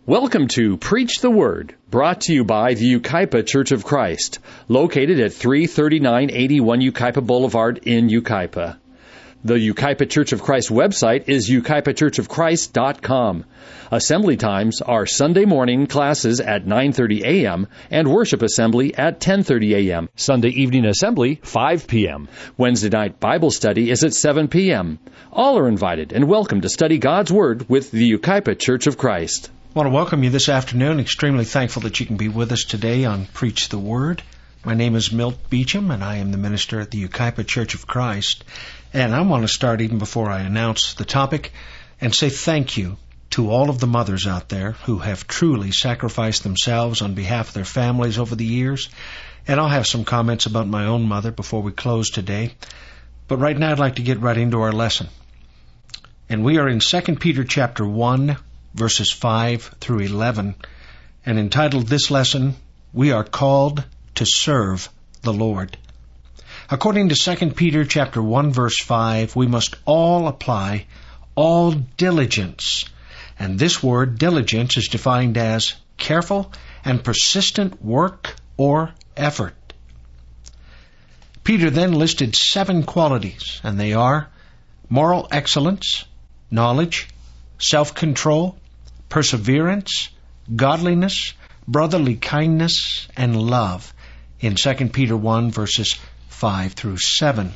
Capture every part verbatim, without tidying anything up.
Welcome to Preach the Word, brought to you by the Yucaipa Church of Christ, located at three thirty-nine eighty-one Yucaipa Boulevard in Yucaipa. The Yucaipa Church of Christ website is yucaipa church of christ dot com. Assembly times are Sunday morning classes at nine thirty a.m. and worship assembly at ten thirty a.m. Sunday evening assembly, five p.m. Wednesday night Bible study is at seven p.m. All are invited and welcome to study God's Word with the Yucaipa Church of Christ. I want to welcome you this afternoon. Extremely thankful that you can be with us today on Preach the Word. My name is Milt Beecham, and I am the minister at the Yucaipa Church of Christ. And I want to start even before I announce the topic and say thank you to all of the mothers out there who have truly sacrificed themselves on behalf of their families over the years. And I'll have some comments about my own mother before we close today. But right now I'd like to get right into our lesson. And we are in Second Peter chapter one, verses five through eleven, and entitled this lesson, We Are Called to Serve the Lord. According to Second Peter chapter one, verse five, we must all apply all diligence. And this word, diligence, is defined as careful and persistent work or effort. Peter then listed seven qualities, and they are moral excellence, knowledge, self-control, perseverance, godliness, brotherly kindness, and love in Second Peter one, verses five through seven.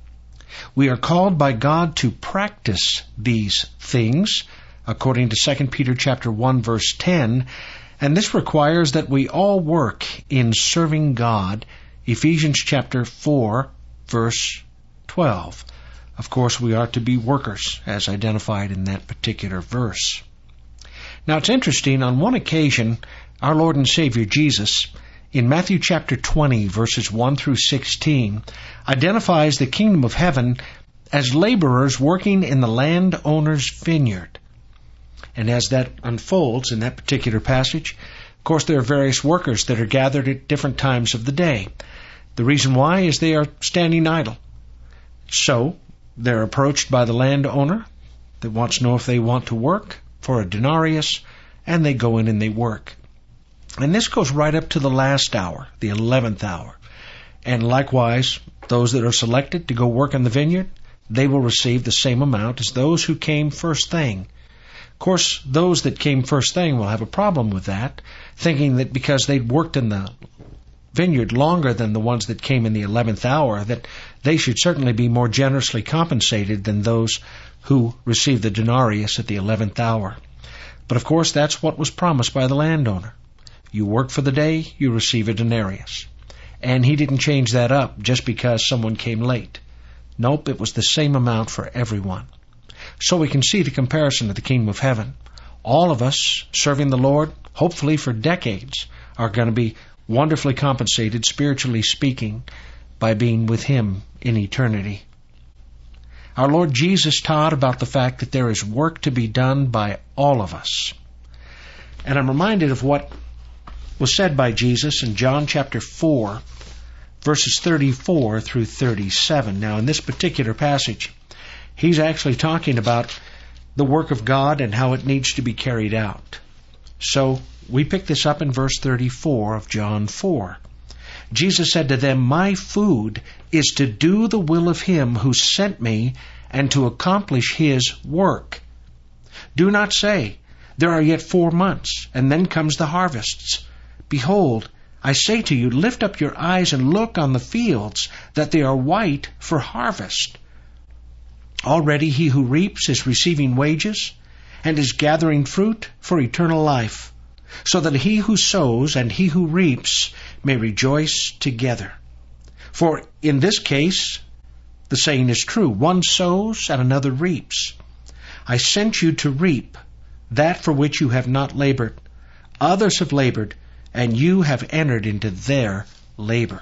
We are called by God to practice these things, according to Second Peter chapter one, verse ten, and this requires that we all work in serving God, Ephesians chapter four, verse twelve. Of course, we are to be workers, as identified in that particular verse. Now, it's interesting, on one occasion, our Lord and Savior Jesus, in Matthew chapter twenty, verses one through sixteen, identifies the kingdom of heaven as laborers working in the landowner's vineyard. And as that unfolds in that particular passage, of course, there are various workers that are gathered at different times of the day. The reason why is they are standing idle. So, they're approached by the landowner that wants to know if they want to work for a denarius, and they go in and they work. And this goes right up to the last hour, the eleventh hour. And likewise, those that are selected to go work in the vineyard, they will receive the same amount as those who came first thing. Of course, those that came first thing will have a problem with that, thinking that because they'd worked in the vineyard longer than the ones that came in the eleventh hour, that they should certainly be more generously compensated than those who received the denarius at the eleventh hour. But of course, that's what was promised by the landowner. You work for the day, you receive a denarius. And he didn't change that up just because someone came late. Nope, it was the same amount for everyone. So we can see the comparison to the kingdom of heaven. All of us serving the Lord, hopefully for decades, are going to be wonderfully compensated, spiritually speaking, by being with Him in eternity. Our Lord Jesus taught about the fact that there is work to be done by all of us. And I'm reminded of what was said by Jesus in John chapter four, verses thirty-four through thirty-seven. Now, in this particular passage, He's actually talking about the work of God and how it needs to be carried out. So, we pick this up in verse thirty-four of John four. Jesus said to them, My food is to do the will of Him who sent me and to accomplish His work. Do not say, There are yet four months, and then comes the harvests. Behold, I say to you, lift up your eyes and look on the fields, that they are white for harvest. Already he who reaps is receiving wages, and is gathering fruit for eternal life, so that he who sows and he who reaps may rejoice together. For in this case, the saying is true, one sows and another reaps. I sent you to reap that for which you have not labored. Others have labored, and you have entered into their labor.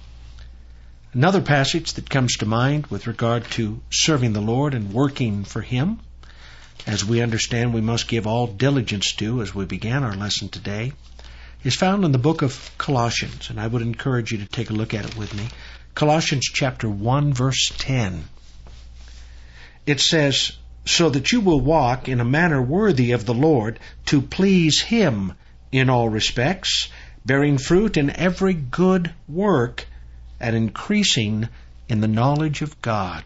Another passage that comes to mind with regard to serving the Lord and working for Him, as we understand we must give all diligence to as we began our lesson today, is found in the book of Colossians, and I would encourage you to take a look at it with me. Colossians chapter one, verse ten. It says, so that you will walk in a manner worthy of the Lord, to please Him in all respects, bearing fruit in every good work, and increasing in the knowledge of God.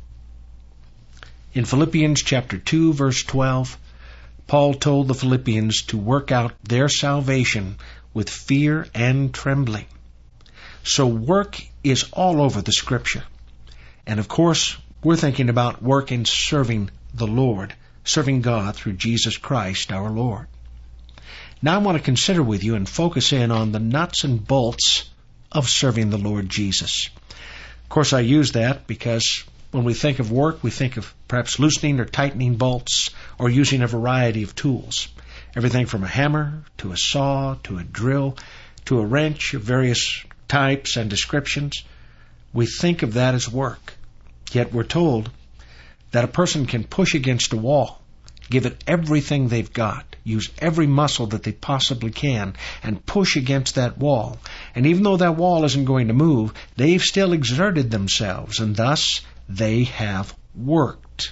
In Philippians chapter two, verse twelve, Paul told the Philippians to work out their salvation with fear and trembling. So work is all over the Scripture. And of course, we're thinking about work in serving the Lord, serving God through Jesus Christ our Lord. Now I want to consider with you and focus in on the nuts and bolts of serving the Lord Jesus. Of course, I use that because when we think of work, we think of perhaps loosening or tightening bolts or using a variety of tools. Everything from a hammer to a saw to a drill to a wrench of various types and descriptions. We think of that as work. Yet we're told that a person can push against a wall, give it everything they've got, use every muscle that they possibly can, and push against that wall. And even though that wall isn't going to move, they've still exerted themselves, and thus they have worked.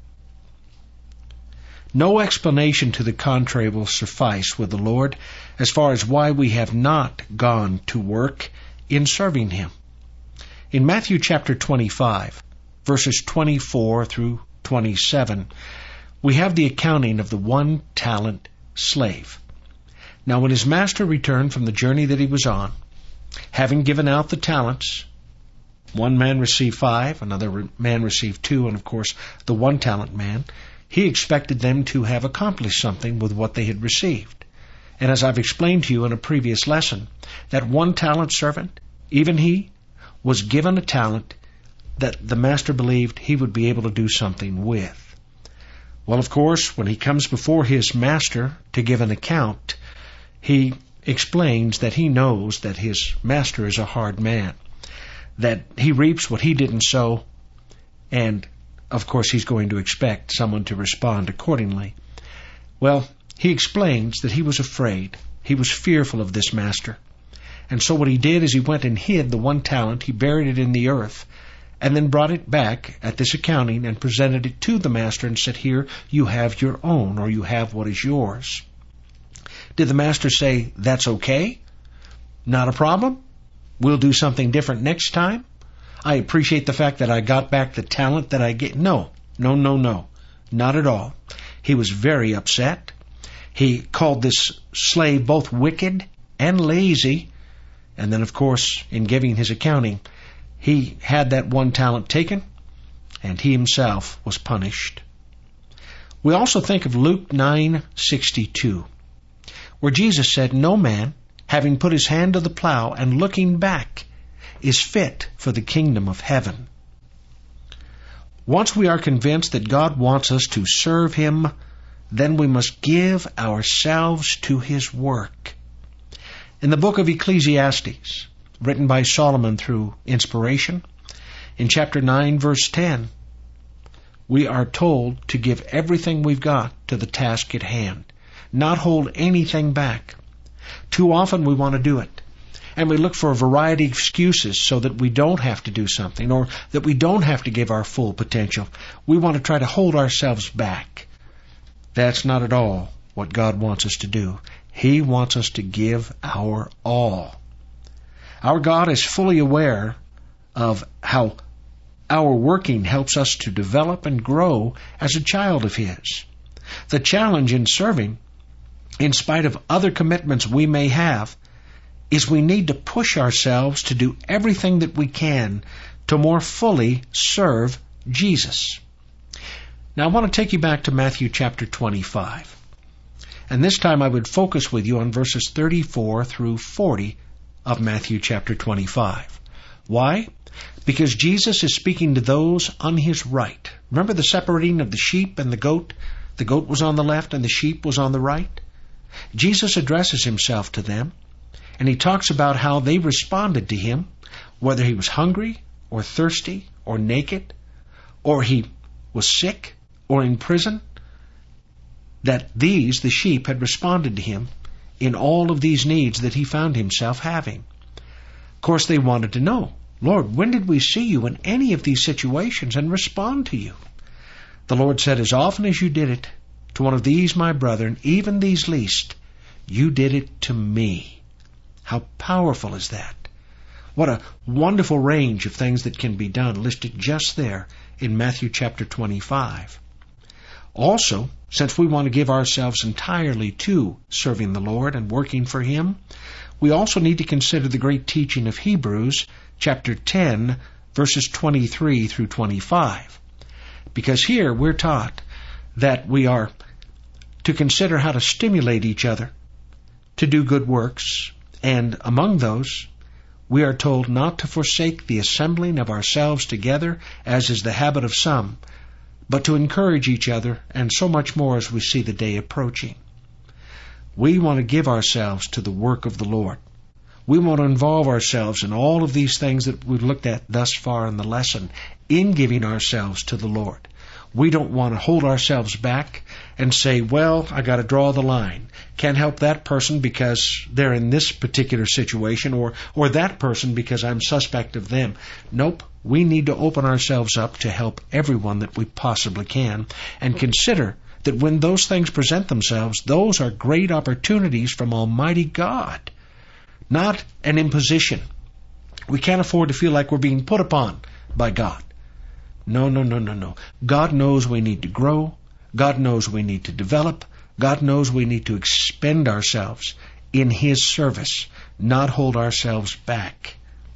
No explanation to the contrary will suffice with the Lord as far as why we have not gone to work in serving Him. In Matthew chapter twenty-five, verses twenty-four through twenty-seven, we have the accounting of the one-talent slave. Now when his master returned from the journey that he was on, having given out the talents, one man received five, another man received two, and of course the one-talent man, he expected them to have accomplished something with what they had received. And as I've explained to you in a previous lesson, that one-talent servant, even he, was given a talent that the master believed he would be able to do something with. Well, of course, when he comes before his master to give an account, he explains that he knows that his master is a hard man, that he reaps what he didn't sow, and of course he's going to expect someone to respond accordingly. Well, he explains that he was afraid. He was fearful of this master. And so what he did is he went and hid the one talent, he buried it in the earth, and then brought it back at this accounting and presented it to the master and said, "Here, you have your own, or you have what is yours." Did the master say, "That's okay? Not a problem? We'll do something different next time? I appreciate the fact that I got back the talent that I get"? No, no, no, no. Not at all. He was very upset. He called this slave both wicked and lazy. And then, of course, in giving his accounting, he had that one talent taken, and he himself was punished. We also think of Luke nine sixty-two, where Jesus said, "No man, having put his hand to the plow and looking back, is fit for the kingdom of heaven." Once we are convinced that God wants us to serve Him, then we must give ourselves to His work. In the book of Ecclesiastes, written by Solomon through inspiration, in chapter nine, verse ten, we are told to give everything we've got to the task at hand, not hold anything back. Too often we want to do it, and we look for a variety of excuses so that we don't have to do something, or that we don't have to give our full potential. We want to try to hold ourselves back. That's not at all what God wants us to do. He wants us to give our all. Our God is fully aware of how our working helps us to develop and grow as a child of His. The challenge in serving, in spite of other commitments we may have, is we need to push ourselves to do everything that we can to more fully serve Jesus. Now I want to take you back to Matthew chapter twenty-five. And this time I would focus with you on verses thirty-four through forty of Matthew chapter twenty-five. Why? Because Jesus is speaking to those on His right. Remember the separating of the sheep and the goat? The goat was on the left and the sheep was on the right. Jesus addresses Himself to them, and He talks about how they responded to Him, whether He was hungry or thirsty or naked, or He was sick or in prison, that these, the sheep, had responded to Him in all of these needs that He found Himself having. Of course, they wanted to know, "Lord, when did we see You in any of these situations and respond to You?" The Lord said, as often as you did it to one of these my brethren, even these least, you did it to me. How powerful is that? What a wonderful range of things that can be done listed just there in Matthew chapter twenty-five. Also, since we want to give ourselves entirely to serving the Lord and working for Him, we also need to consider the great teaching of Hebrews chapter ten, verses twenty-three through twenty-five. Because here we're taught that we are to consider how to stimulate each other to do good works, and among those, we are told not to forsake the assembling of ourselves together, as is the habit of some, but to encourage each other, and so much more as we see the day approaching. We want to give ourselves to the work of the Lord. We want to involve ourselves in all of these things that we've looked at thus far in the lesson, in giving ourselves to the Lord. We don't want to hold ourselves back and say, well, I got to draw the line. Can't help that person because they're in this particular situation, or, or that person because I'm suspect of them. Nope. We need to open ourselves up to help everyone that we possibly can, and consider that when those things present themselves, those are great opportunities from Almighty God, not an imposition. We can't afford to feel like we're being put upon by God. No, no, no, no, no. God knows we need to grow. God knows we need to develop. God knows we need to expend ourselves in His service, not hold ourselves back.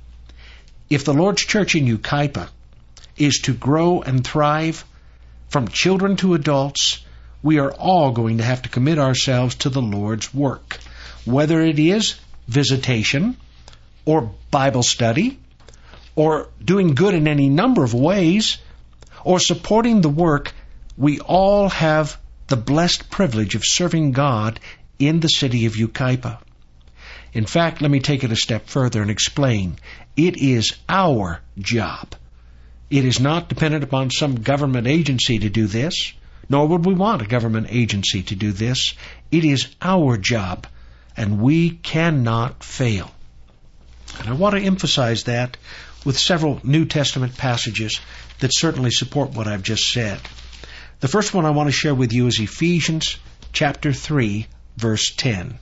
If the Lord's church in Yucaipa is to grow and thrive, from children to adults, we are all going to have to commit ourselves to the Lord's work, whether it is visitation or Bible study, or doing good in any number of ways, or supporting the work. We all have the blessed privilege of serving God in the city of Yucaipa. In fact, let me take it a step further and explain. It is our job. It is not dependent upon some government agency to do this, nor would we want a government agency to do this. It is our job, and we cannot fail. And I want to emphasize that with several New Testament passages that certainly support what I've just said. The first one I want to share with you is Ephesians chapter three, verse ten.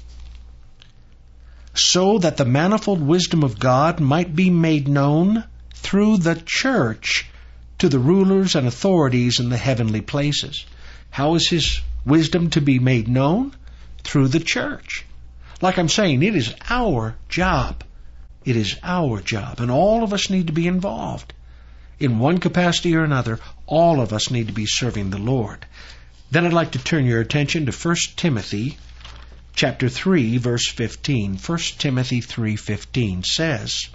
So that the manifold wisdom of God might be made known through the church to the rulers and authorities in the heavenly places. How is His wisdom to be made known? Through the church. Like I'm saying, it is our job. It is our job, and all of us need to be involved. In one capacity or another, all of us need to be serving the Lord. Then I'd like to turn your attention to First Timothy chapter three, verse fifteen. First Timothy three fifteen says,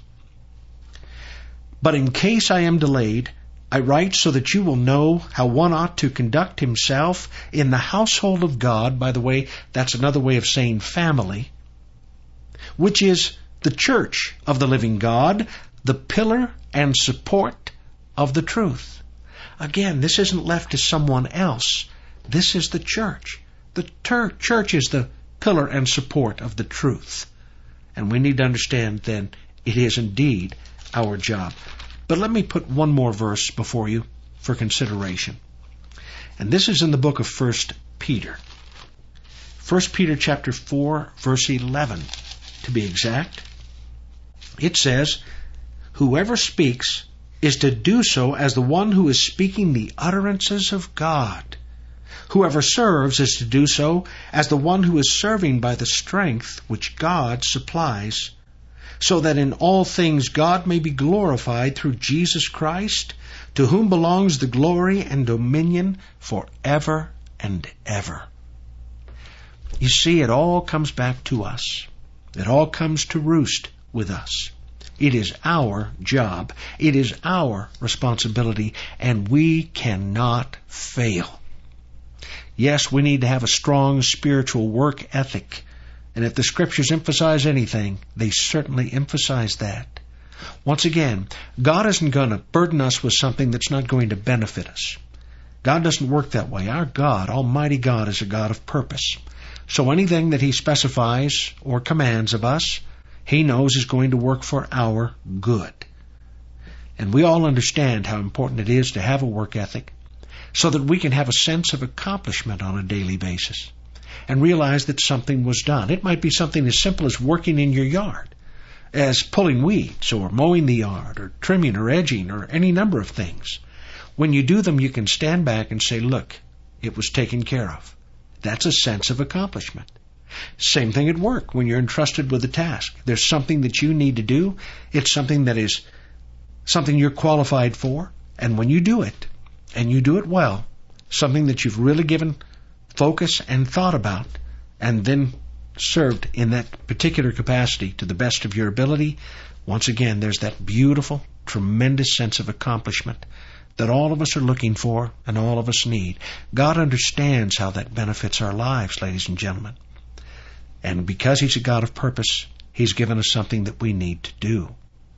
But in case I am delayed, I write so that you will know how one ought to conduct himself in the household of God. By the way, that's another way of saying family, which is the church of the living God, the pillar and support of the truth. Again, this isn't left to someone else. This is the church. The ter- church is the pillar and support of the truth. And we need to understand then it is indeed our job. But let me put one more verse before you for consideration. And this is in the book of First Peter. First Peter chapter four, verse eleven, to be exact. It says, Whoever speaks is to do so as the one who is speaking the utterances of God. Whoever serves is to do so as the one who is serving by the strength which God supplies, so that in all things God may be glorified through Jesus Christ, to whom belongs the glory and dominion forever and ever. You see, it all comes back to us. It all comes to roost with us. It is our job. It is our responsibility, and we cannot fail. Yes, we need to have a strong spiritual work ethic, and if the Scriptures emphasize anything, they certainly emphasize that. Once again, God isn't going to burden us with something that's not going to benefit us. God doesn't work that way. Our God, Almighty God, is a God of purpose. So anything that He specifies or commands of us, He knows is going to work for our good. And we all understand how important it is to have a work ethic. so that we can have a sense of accomplishment on a daily basis and realize that something was done. It might be something as simple as working in your yard, as pulling weeds or mowing the yard or trimming or edging or any number of things. When you do them, you can stand back and say, look, it was taken care of. That's a sense of accomplishment. Same thing at work when you're entrusted with a task. There's something that you need to do. It's something that is something you're qualified for. And when you do it, and you do it well, something that you've really given focus and thought about, and then served in that particular capacity to the best of your ability, once again, there's that beautiful, tremendous sense of accomplishment that all of us are looking for and all of us need. God understands how that benefits our lives, ladies and gentlemen. And because He's a God of purpose, He's given us something that we need to do.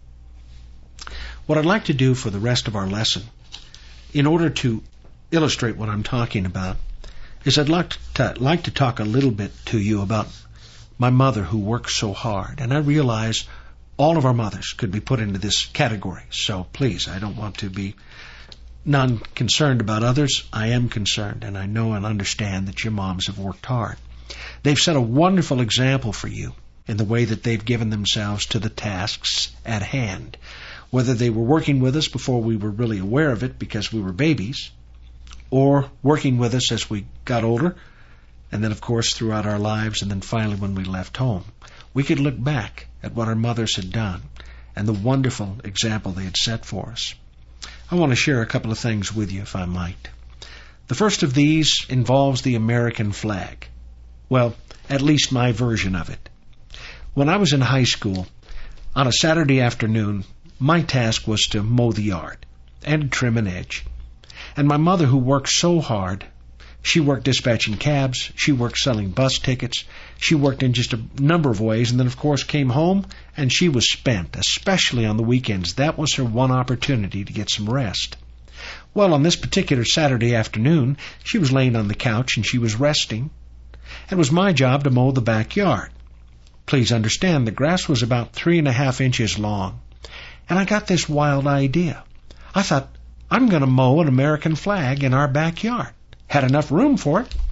What I'd like to do for the rest of our lesson, in order to illustrate what I'm talking about, is I'd like to, like to talk a little bit to you about my mother who worked so hard. And I realize all of our mothers could be put into this category. So please, I don't want to be non-concerned about others. I am concerned, and I know and understand that your moms have worked hard. They've set a wonderful example for you in the way that they've given themselves to the tasks at hand. Whether they were working with us before we were really aware of it because we were babies, or working with us as we got older, and then, of course, throughout our lives, and then finally when we left home. We could look back at what our mothers had done and the wonderful example they had set for us. I want to share a couple of things with you, if I might. The first of these involves the American flag. Well, at least my version of it. When I was in high school, on a Saturday afternoon, my task was to mow the yard and trim an edge. And my mother, who worked so hard, she worked dispatching cabs, she worked selling bus tickets, she worked in just a number of ways, and then, of course, came home, and she was spent, especially on the weekends. That was her one opportunity to get some rest. Well, on this particular Saturday afternoon, she was laying on the couch, and she was resting. It was my job to mow the backyard. Please understand, the grass was about three and a half inches long. And I got this wild idea. I thought, I'm going to mow an American flag in our backyard. Had enough room for it.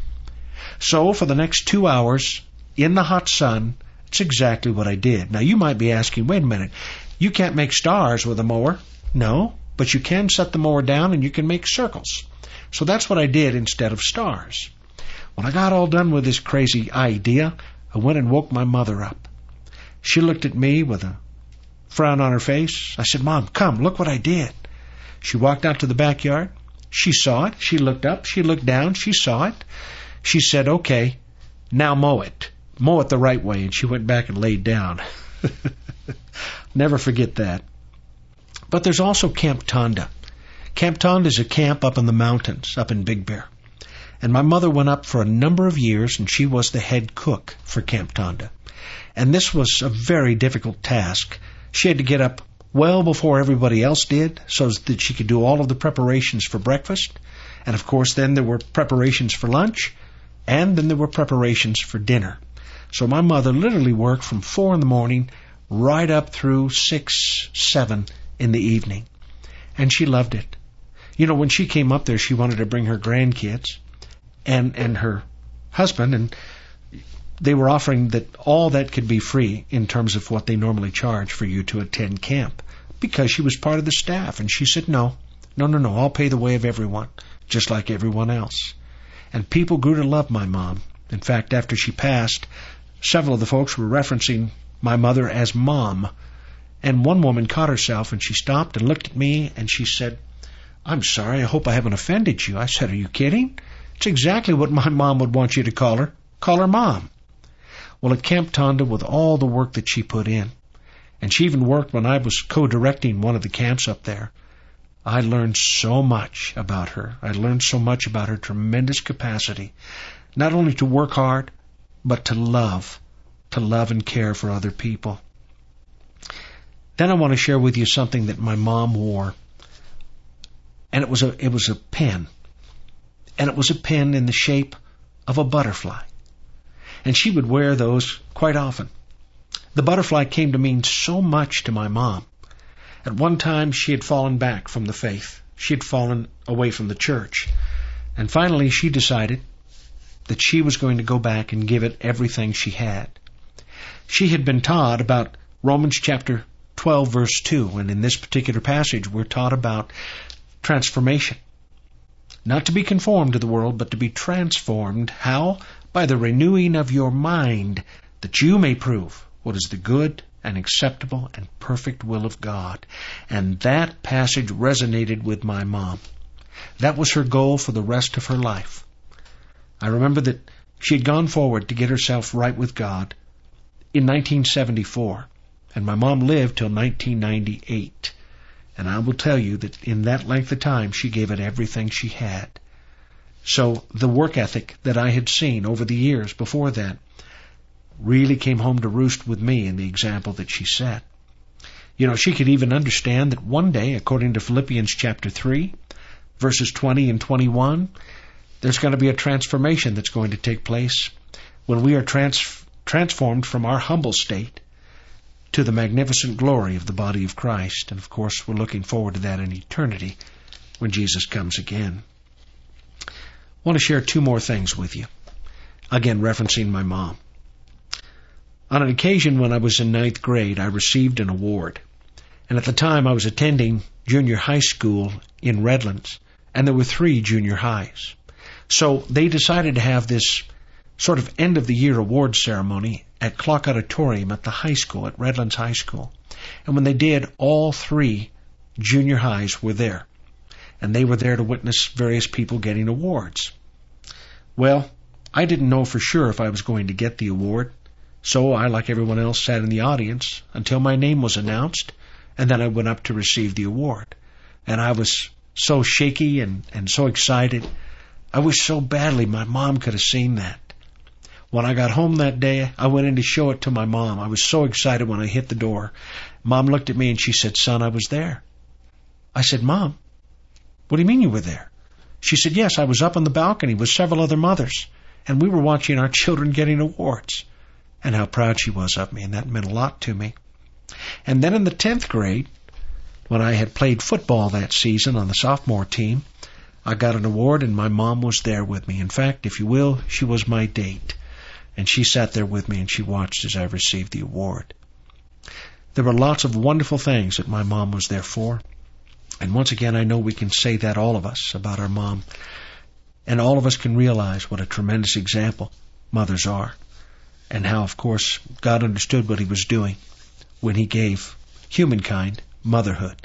So for the next two hours, in the hot sun, it's exactly what I did. Now you might be asking, wait a minute, you can't make stars with a mower. No, but you can set the mower down and you can make circles. So that's what I did instead of stars. When I got all done with this crazy idea, I went and woke my mother up. She looked at me with a frown on her face. I said, Mom, come, look what I did. She walked out to the backyard. She saw it. She looked up. She looked down. She saw it. She said, okay, now mow it. Mow it the right way. And she went back and laid down. Never forget that. But there's also Camp Tonda. Camp Tonda is a camp up in the mountains, up in Big Bear. And my mother went up for a number of years, and she was the head cook for Camp Tonda. And this was a very difficult task. She had to get up well before everybody else did, so that she could do all of the preparations for breakfast. And, of course, then there were preparations for lunch, and then there were preparations for dinner. So my mother literally worked from four in the morning right up through six, seven in the evening. And she loved it. You know, when she came up there, she wanted to bring her grandkids and, and her husband, and they were offering that all that could be free in terms of what they normally charge for you to attend camp, because she was part of the staff. And she said, no, no, no, no, I'll pay the way of everyone, just like everyone else. And people grew to love my mom. In fact, after she passed, several of the folks were referencing my mother as Mom. And one woman caught herself, and she stopped and looked at me, and she said, I'm sorry, I hope I haven't offended you. I said, are you kidding? It's exactly what my mom would want you to call her. Call her Mom. Well, at Camp Tonda, with all the work that she put in, and she even worked when I was co-directing one of the camps up there, I learned so much about her. I learned so much about her tremendous capacity, not only to work hard, but to love, to love and care for other people. Then I want to share with you something that my mom wore, and it was a it was a pen, and it was a pen in the shape of a butterfly. And she would wear those quite often. The butterfly came to mean so much to my mom. At one time, she had fallen back from the faith. She had fallen away from the church. And finally, she decided that she was going to go back and give it everything she had. She had been taught about Romans chapter twelve, verse two, and in this particular passage, we're taught about transformation. Not to be conformed to the world, but to be transformed. How? By the renewing of your mind, that you may prove what is the good and acceptable and perfect will of God. And that passage resonated with my mom. That was her goal for the rest of her life. I remember that she had gone forward to get herself right with God in nineteen seventy-four, and my mom lived till nineteen ninety-eight. And I will tell you that in that length of time, she gave it everything she had. So the work ethic that I had seen over the years before that really came home to roost with me in the example that she set. You know, she could even understand that one day, according to Philippians chapter three, verses twenty and twenty-one, there's going to be a transformation that's going to take place when we are trans- transformed from our humble state to the magnificent glory of the body of Christ. And of course, we're looking forward to that in eternity when Jesus comes again. I want to share two more things with you. Again, referencing my mom. On an occasion when I was in ninth grade, I received an award. And at the time, I was attending junior high school in Redlands, and there were three junior highs. So they decided to have this sort of end-of-the-year award ceremony at Clark Auditorium at the high school, at Redlands High School. And when they did, all three junior highs were there. And they were there to witness various people getting awards. Well, I didn't know for sure if I was going to get the award, so I, like everyone else, sat in the audience until my name was announced, and then I went up to receive the award. And I was so shaky and, and so excited. I wish so badly my mom could have seen that. When I got home that day, I went in to show it to my mom. I was so excited when I hit the door. Mom looked at me and she said, "Son, I was there." I said, "Mom, what do you mean you were there?" She said, "Yes, I was up on the balcony with several other mothers, and we were watching our children getting awards." And how proud she was of me, and that meant a lot to me. And then in the tenth grade, when I had played football that season on the sophomore team, I got an award, and my mom was there with me. In fact, if you will, she was my date. And she sat there with me, and she watched as I received the award. There were lots of wonderful things that my mom was there for. And once again, I know we can say that, all of us, about our mom. And all of us can realize what a tremendous example mothers are. And how, of course, God understood what he was doing when he gave humankind motherhood.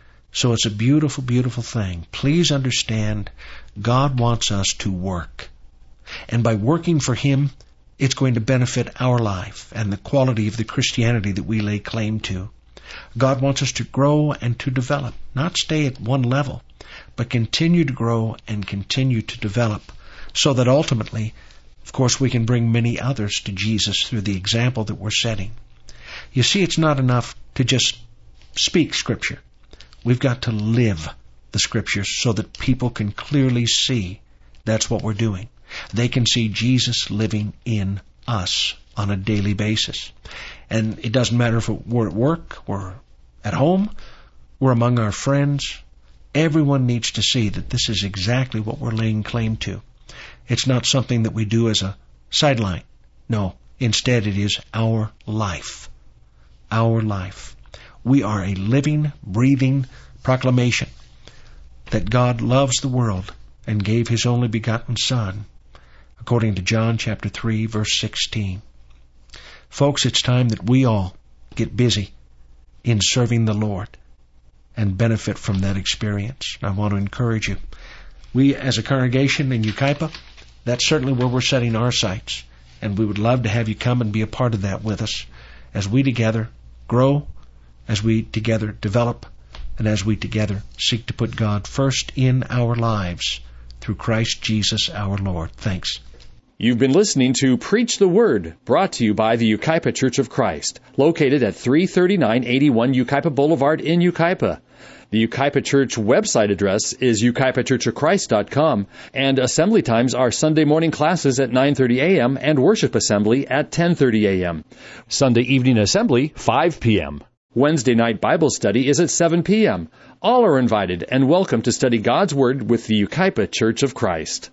So it's a beautiful, beautiful thing. Please understand, God wants us to work. And by working for him, it's going to benefit our life and the quality of the Christianity that we lay claim to. God wants us to grow and to develop, not stay at one level, but continue to grow and continue to develop, so that ultimately, of course, we can bring many others to Jesus through the example that we're setting. You see, it's not enough to just speak Scripture. We've got to live the Scriptures so that people can clearly see that's what we're doing. They can see Jesus living in us on a daily basis. And it doesn't matter if we're at work, we're at home, we're among our friends. Everyone needs to see that this is exactly what we're laying claim to. It's not something that we do as a sideline. No, instead it is our life. Our life. We are a living, breathing proclamation that God loves the world and gave his only begotten Son, according to John chapter three, verse sixteen. Folks, it's time that we all get busy in serving the Lord and benefit from that experience. I want to encourage you. We, as a congregation in Yucaipa, that's certainly where we're setting our sights, and we would love to have you come and be a part of that with us as we together grow, as we together develop, and as we together seek to put God first in our lives through Christ Jesus our Lord. Thanks. You've been listening to Preach the Word, brought to you by the Yucaipa Church of Christ, located at three thirty-nine eighty-one Yucaipa Boulevard in Yucaipa. The Yucaipa Church website address is yucaipa church of christ dot com, and assembly times are Sunday morning classes at nine thirty a.m. and worship assembly at ten thirty a.m. Sunday evening assembly, five p.m. Wednesday night Bible study is at seven p.m. All are invited and welcome to study God's Word with the Yucaipa Church of Christ.